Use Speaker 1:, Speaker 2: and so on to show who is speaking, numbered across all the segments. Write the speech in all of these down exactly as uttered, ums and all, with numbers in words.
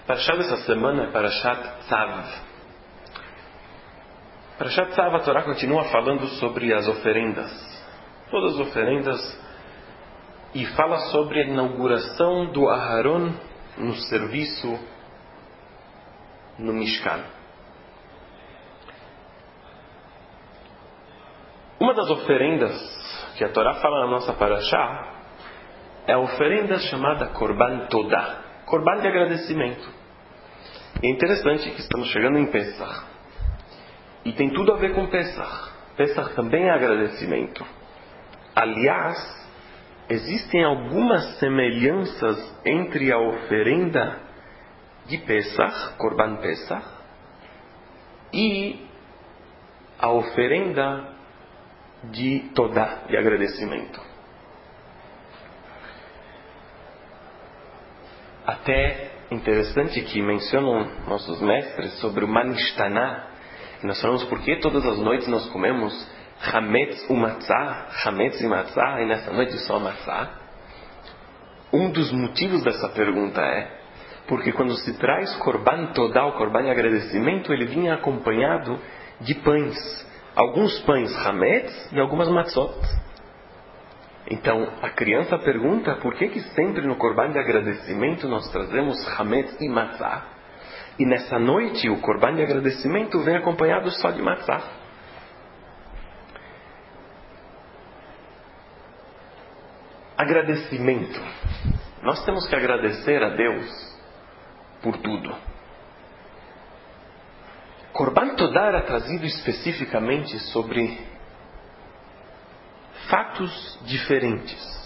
Speaker 1: Parashat dessa semana é Parashat Tzav. Parashat Tzav, a Torá continua falando sobre as oferendas. Todas as oferendas. E fala sobre a inauguração do Aharon no serviço no Mishkan. Uma das oferendas que a Torá fala na nossa Parashá é a oferenda chamada Korban Todá, Korban de agradecimento. E é interessante que estamos chegando em Pesach. E tem tudo a ver com Pesach. Pesach também é agradecimento. Aliás, existem algumas semelhanças entre a oferenda de Pesach, Korban Pesach, e a oferenda de Todá, de agradecimento. Até interessante que mencionam nossos mestres sobre o Manishtaná. Nós falamos por que todas as noites nós comemos Hametz e Matzah, Hametz e Matzah, e nessa noite só Matzah. Um dos motivos dessa pergunta é porque quando se traz Korban Todá, o Korban de agradecimento, ele vinha acompanhado de pães. Alguns pães Hametz e algumas Matzot. Então, a criança pergunta por que que sempre no Korban de agradecimento nós trazemos Hametz e Matzah. E nessa noite o Korban de agradecimento vem acompanhado só de Matzah. Agradecimento. Nós temos que agradecer a Deus por tudo. Korban Todá era trazido especificamente sobre fatos diferentes.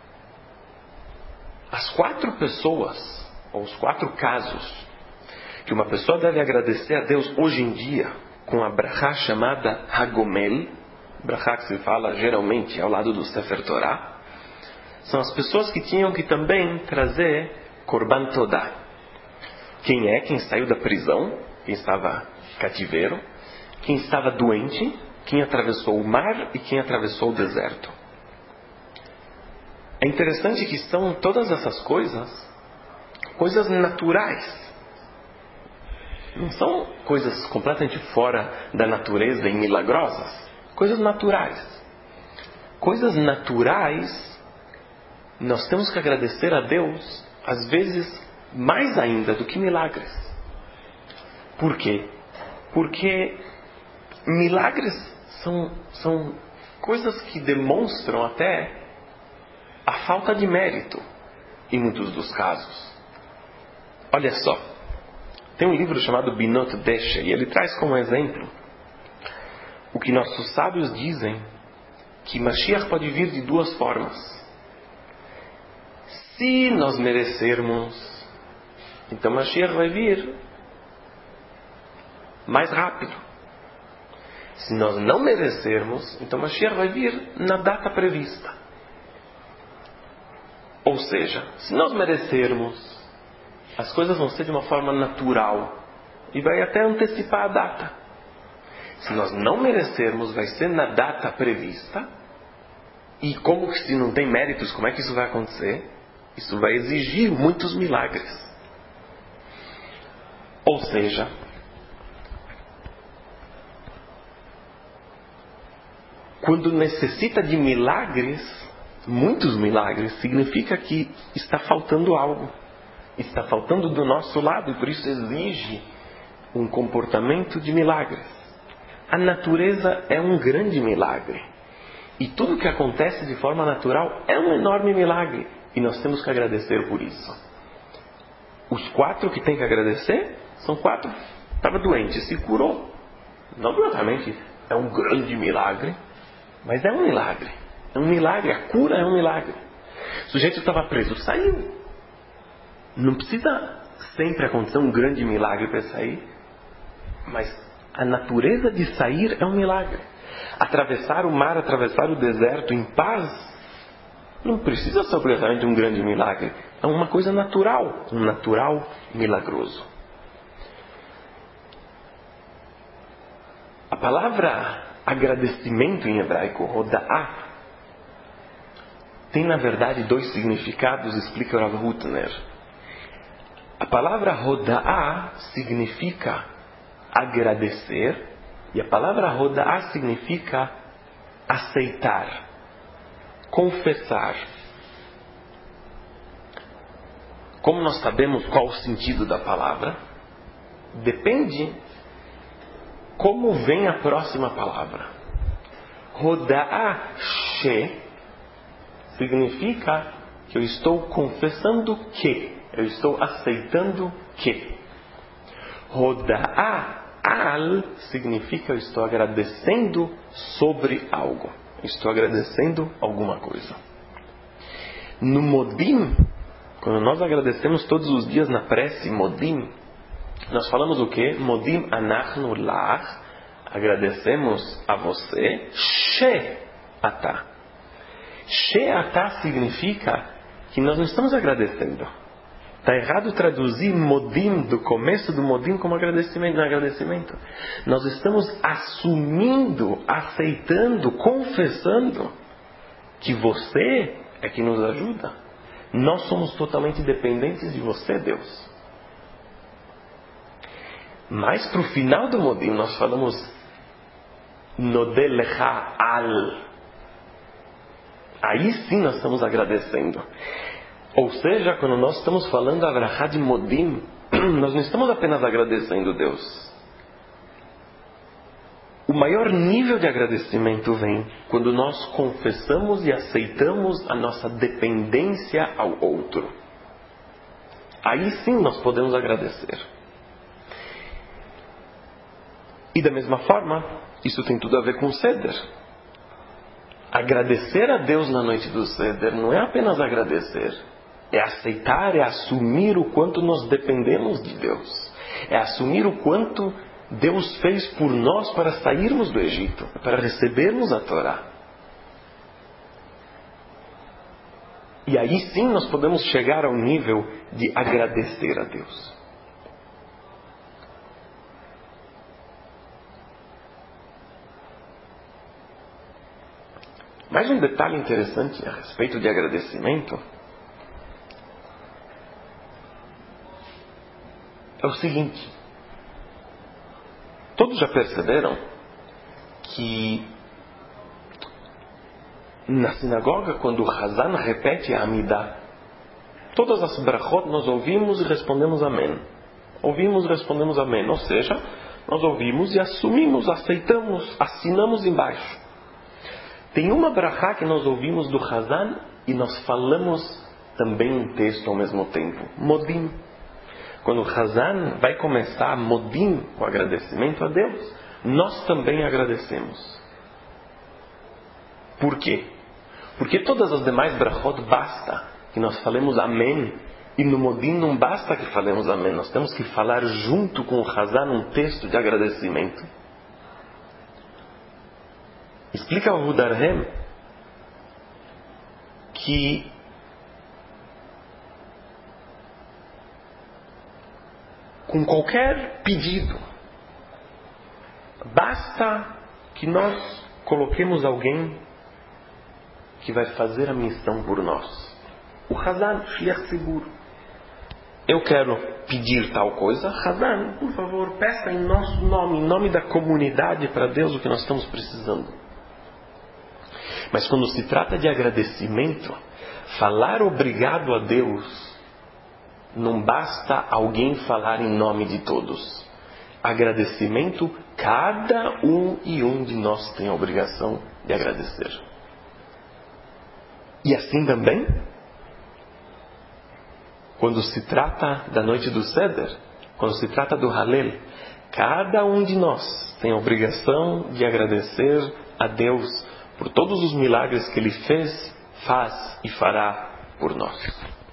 Speaker 1: As quatro pessoas, ou os quatro casos, que uma pessoa deve agradecer a Deus hoje em dia, com a brachá chamada Hagomel, brachá que se fala geralmente ao lado do Sefer Torah, são as pessoas que tinham que também trazer Korban Todá. Quem é? Quem saiu da prisão, quem estava cativeiro, quem estava doente, quem atravessou o mar e quem atravessou o deserto. É interessante que são todas essas coisas, coisas naturais. Não são coisas completamente fora da natureza e milagrosas. Coisas naturais. Coisas naturais, nós temos que agradecer a Deus, às vezes, mais ainda do que milagres. Por quê? Porque milagres são, são coisas que demonstram até a falta de mérito em muitos dos casos. Olha só, tem um livro chamado Binot Deshe e ele traz como exemplo o que nossos sábios dizem que Mashiach pode vir de duas formas. Se nós merecermos, então Mashiach vai vir mais rápido. Se nós não merecermos, então Mashiach vai vir na data prevista. Ou seja, se nós merecermos, as coisas vão ser de uma forma natural e vai até antecipar a data. Se nós não merecermos, vai ser na data prevista. E como que se não tem méritos, como é que isso vai acontecer? Isso vai exigir muitos milagres. Ou seja, quando necessita de milagres, muitos milagres, significa que está faltando algo. Está faltando do nosso lado e por isso exige um comportamento de milagres. A natureza é um grande milagre. E tudo que acontece de forma natural é um enorme milagre. E nós temos que agradecer por isso. Os quatro que tem que agradecer são quatro. Estava doente, se curou. Não exatamente é um grande milagre, mas é um milagre. É um milagre. A cura é um milagre. O sujeito estava preso, saiu. Não precisa sempre acontecer um grande milagre para sair, mas a natureza de sair é um milagre. Atravessar o mar, atravessar o deserto em paz, não precisa ser obrigatoriamente um grande milagre. É uma coisa natural, um natural milagroso. A palavra agradecimento em hebraico, roda'á, tem na verdade dois significados, explica o Rav Hutner. A palavra roda'á significa agradecer, e a palavra roda'á significa aceitar, confessar. Como nós sabemos qual o sentido da palavra? Depende como vem a próxima palavra. Roda'á she significa que eu estou confessando que, eu estou aceitando que. Roda'á al significa eu estou agradecendo sobre algo. Estou agradecendo alguma coisa. No modim, quando nós agradecemos todos os dias na prece, modim, nós falamos o quê? Modim anachnu lach, agradecemos a você, she atah. She atah significa que nós não estamos agradecendo. Está errado traduzir modim, do começo do modim, como agradecimento, não é agradecimento. Nós estamos assumindo, aceitando, confessando que você é que nos ajuda. Nós somos totalmente dependentes de você, Deus. Mas para o final do modim nós falamos Nodelecha al. Aí sim nós estamos agradecendo. Ou seja, quando nós estamos falando a brachá de modim, nós não estamos apenas agradecendo Deus. O maior nível de agradecimento vem quando nós confessamos e aceitamos a nossa dependência ao outro. Aí sim nós podemos agradecer. E da mesma forma, isso tem tudo a ver com o Seder. Agradecer a Deus na noite do Seder não é apenas agradecer. É aceitar, é assumir o quanto nós dependemos de Deus. É assumir o quanto Deus fez por nós para sairmos do Egito, para recebermos a Torá. E aí sim nós podemos chegar ao nível de agradecer a Deus. Mais um detalhe interessante a respeito de agradecimento é o seguinte: todos já perceberam que na sinagoga, quando o Hazan repete a Amidah, todas as brachot nós ouvimos e respondemos amém. Ouvimos e respondemos amém. Ou seja, nós ouvimos e assumimos, aceitamos, assinamos embaixo. Tem uma brachá que nós ouvimos do Hazan e nós falamos também um texto ao mesmo tempo. Modim. Quando o Hazan vai começar Modim, o agradecimento a Deus, nós também agradecemos. Por quê? Porque todas as demais brachot basta que nós falemos amém, e no Modim não basta que falemos amém, nós temos que falar junto com o Hazan um texto de agradecimento. Explica o Hudarhem que com qualquer pedido, basta que nós coloquemos alguém que vai fazer a missão por nós. O Hazan, Shliach seguro. Eu quero pedir tal coisa. Hazan, por favor, peça em nosso nome, em nome da comunidade para Deus o que nós estamos precisando. Mas quando se trata de agradecimento, falar obrigado a Deus, não basta alguém falar em nome de todos. Agradecimento, cada um e um de nós tem a obrigação de agradecer. E assim também, quando se trata da noite do Seder, quando se trata do Halel, cada um de nós tem a obrigação de agradecer a Deus por todos os milagres que Ele fez, faz e fará por nós.